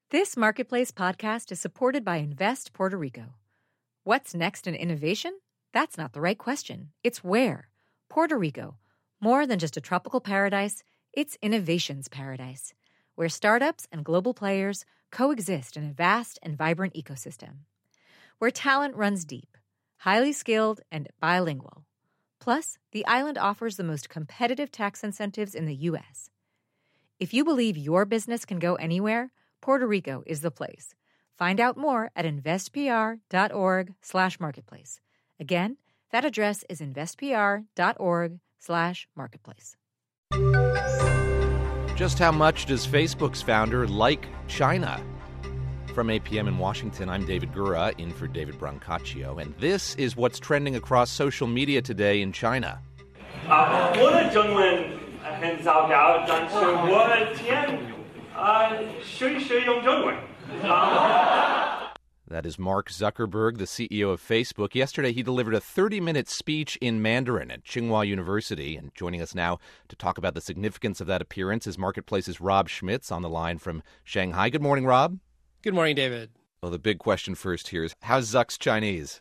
This Marketplace podcast is supported by Invest Puerto Rico. What's next in innovation? That's not the right question. It's where. Puerto Rico. More than just a tropical paradise, it's innovation's paradise, where startups and global players coexist in a vast and vibrant ecosystem. Where talent runs deep, highly skilled, and bilingual. Plus, the island offers the most competitive tax incentives in the U.S. If you believe your business can go anywhere, Puerto Rico is the place. Find out more at investpr.org/marketplace. Again, that address is investpr.org/marketplace. Just how much does Facebook's founder like China? From APM in Washington, I'm David Gura, in for David Brancaccio, and this is what's trending across social media today in China. 我的中文很糟糕，但是我的天，学用中文。 That is Mark Zuckerberg, the CEO of Facebook. Yesterday, he delivered a 30-minute speech in Mandarin at Tsinghua University. And joining us now to talk about the significance of that appearance is Marketplace's Rob Schmitz on the line from Shanghai. Good morning, Rob. Good morning, David. Well, the big question first here is, how's Zuck's Chinese?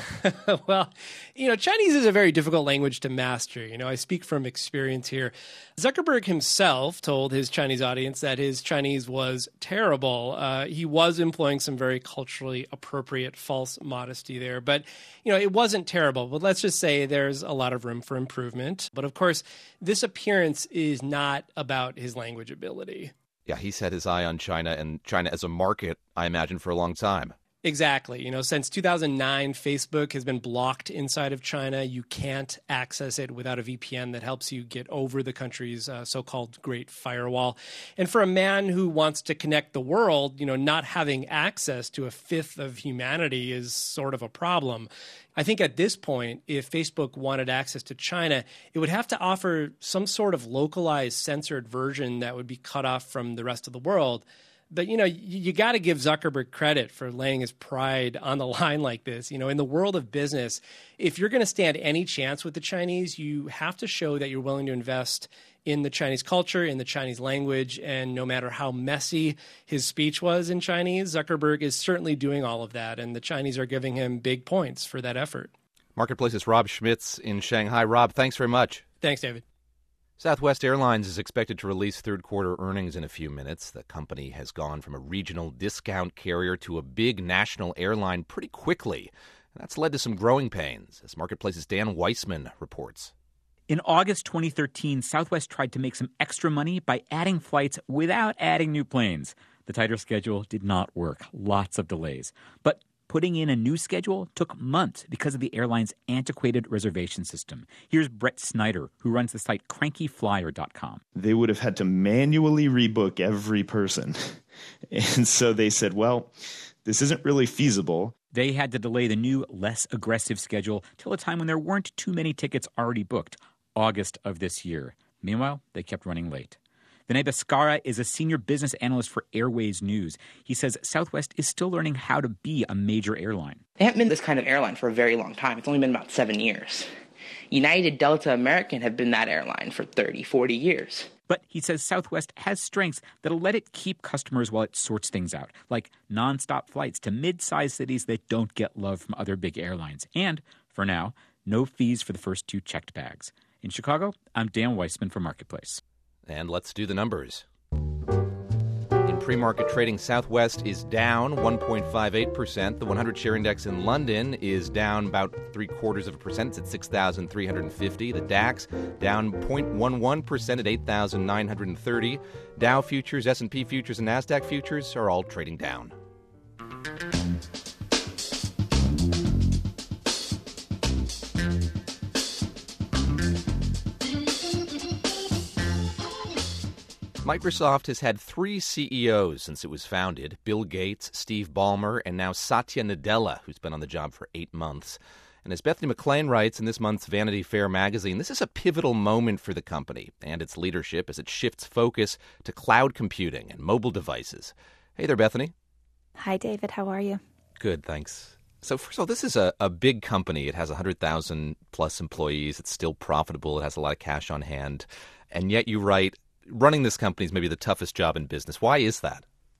Well, Chinese is a very difficult language to master. I speak from experience here. Zuckerberg himself told his Chinese audience that his Chinese was terrible. He was employing some very culturally appropriate false modesty there. But, it wasn't terrible. But let's just say there's a lot of room for improvement. But, of course, this appearance is not about his language ability. Yeah, he's had his eye on China and China as a market, I imagine, for a long time. Exactly. Since 2009, Facebook has been blocked inside of China. You can't access it without a VPN that helps you get over the country's so-called Great Firewall. And for a man who wants to connect the world, not having access to a fifth of humanity is sort of a problem. I think at this point, if Facebook wanted access to China, it would have to offer some sort of localized censored version that would be cut off from the rest of the world. But, you got to give Zuckerberg credit for laying his pride on the line like this. In the world of business, if you're going to stand any chance with the Chinese, you have to show that you're willing to invest in the Chinese culture, in the Chinese language. And no matter how messy his speech was in Chinese, Zuckerberg is certainly doing all of that. And the Chinese are giving him big points for that effort. Marketplace's Rob Schmitz in Shanghai. Rob, thanks very much. Thanks, David. Southwest Airlines is expected to release third-quarter earnings in a few minutes. The company has gone from a regional discount carrier to a big national airline pretty quickly. And that's led to some growing pains, as Marketplace's Dan Weissman reports. In August 2013, Southwest tried to make some extra money by adding flights without adding new planes. The tighter schedule did not work. Lots of delays. But putting in a new schedule took months because of the airline's antiquated reservation system. Here's Brett Snyder, who runs the site crankyflyer.com. They would have had to manually rebook every person. And so they said, well, this isn't really feasible. They had to delay the new, less aggressive schedule till a time when there weren't too many tickets already booked, August of this year. Meanwhile, they kept running late. Vinay Bhaskara is a senior business analyst for Airways News. He says Southwest is still learning how to be a major airline. They haven't been this kind of airline for a very long time. It's only been about 7 years. United, Delta, American have been that airline for 30, 40 years. But he says Southwest has strengths that'll let it keep customers while it sorts things out, like nonstop flights to mid-sized cities that don't get love from other big airlines. And, for now, no fees for the first 2 checked bags. In Chicago, I'm Dan Weissman for Marketplace. And let's do the numbers. In pre-market trading, Southwest is down 1.58%. The 100-share index in London is down about 0.75%. It's at 6,350. The DAX down 0.11% at 8,930. Dow futures, S&P futures, and NASDAQ futures are all trading down. Microsoft has had 3 CEOs since it was founded: Bill Gates, Steve Ballmer, and now Satya Nadella, who's been on the job for 8 months. And as Bethany McLean writes in this month's Vanity Fair magazine, this is a pivotal moment for the company and its leadership as it shifts focus to cloud computing and mobile devices. Hey there, Bethany. Hi, David. How are you? Good, thanks. So first of all, this is a big company. It has 100,000 plus employees. It's still profitable. It has a lot of cash on hand. And yet you write, running this company is maybe the toughest job in business. Why is that?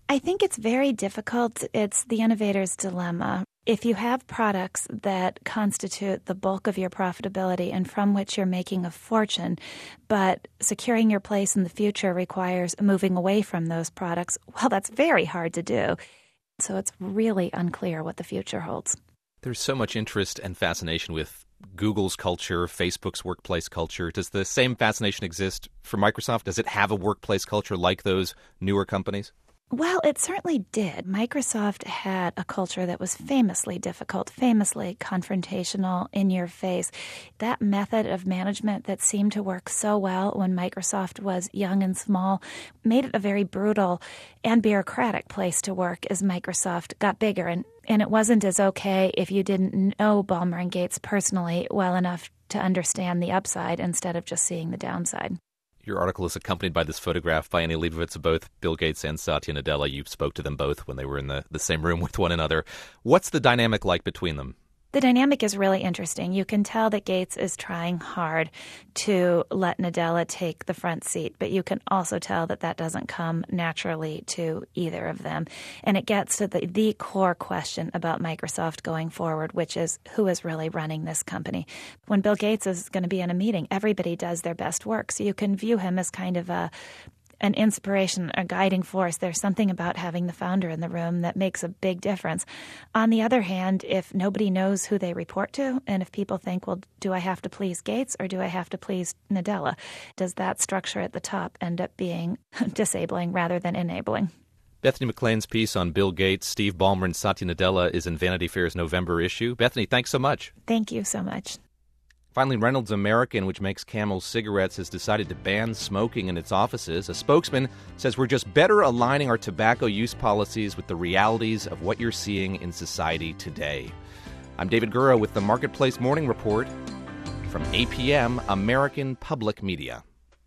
I think it's very difficult. It's the innovator's dilemma. If you have products that constitute the bulk of your profitability and from which you're making a fortune, but securing your place in the future requires moving away from those products, well, that's very hard to do. So it's really unclear what the future holds. There's so much interest and fascination with Google's culture, Facebook's workplace culture. Does the same fascination exist for Microsoft? Does it have a workplace culture like those newer companies? Well, it certainly did. Microsoft had a culture that was famously difficult, famously confrontational, in your face. That method of management that seemed to work so well when Microsoft was young and small made it a very brutal and bureaucratic place to work as Microsoft got bigger. And it wasn't as okay if you didn't know Ballmer and Gates personally well enough to understand the upside instead of just seeing the downside. Your article is accompanied by this photograph by Annie Leibovitz of both Bill Gates and Satya Nadella. You spoke to them both when they were in the same room with one another. What's the dynamic like between them? The dynamic is really interesting. You can tell that Gates is trying hard to let Nadella take the front seat, but you can also tell that that doesn't come naturally to either of them. And it gets to the core question about Microsoft going forward, which is who is really running this company. When Bill Gates is going to be in a meeting, everybody does their best work. So you can view him as kind of an inspiration, a guiding force. There's something about having the founder in the room that makes a big difference. On the other hand, if nobody knows who they report to, and if people think, well, do I have to please Gates or do I have to please Nadella? Does that structure at the top end up being disabling rather than enabling? Bethany McLean's piece on Bill Gates, Steve Ballmer, and Satya Nadella is in Vanity Fair's November issue. Bethany, thanks so much. Thank you so much. Finally, Reynolds American, which makes Camel cigarettes, has decided to ban smoking in its offices. A spokesman says we're just better aligning our tobacco use policies with the realities of what you're seeing in society today. I'm David Gura with the Marketplace Morning Report from APM, American Public Media.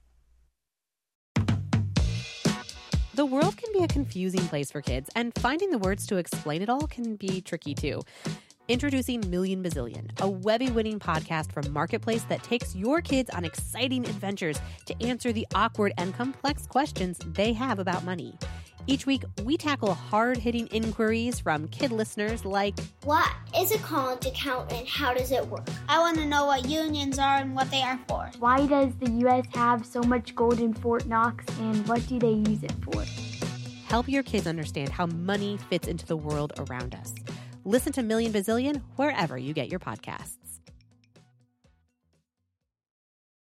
The world can be a confusing place for kids, and finding the words to explain it all can be tricky too. Introducing Million Bazillion, a Webby-winning podcast from Marketplace that takes your kids on exciting adventures to answer the awkward and complex questions they have about money. Each week, we tackle hard-hitting inquiries from kid listeners like, what is a college account and how does it work? I want to know what unions are and what they are for. Why does the U.S. have so much gold in Fort Knox and what do they use it for? Help your kids understand how money fits into the world around us. Listen to Million Bazillion wherever you get your podcasts.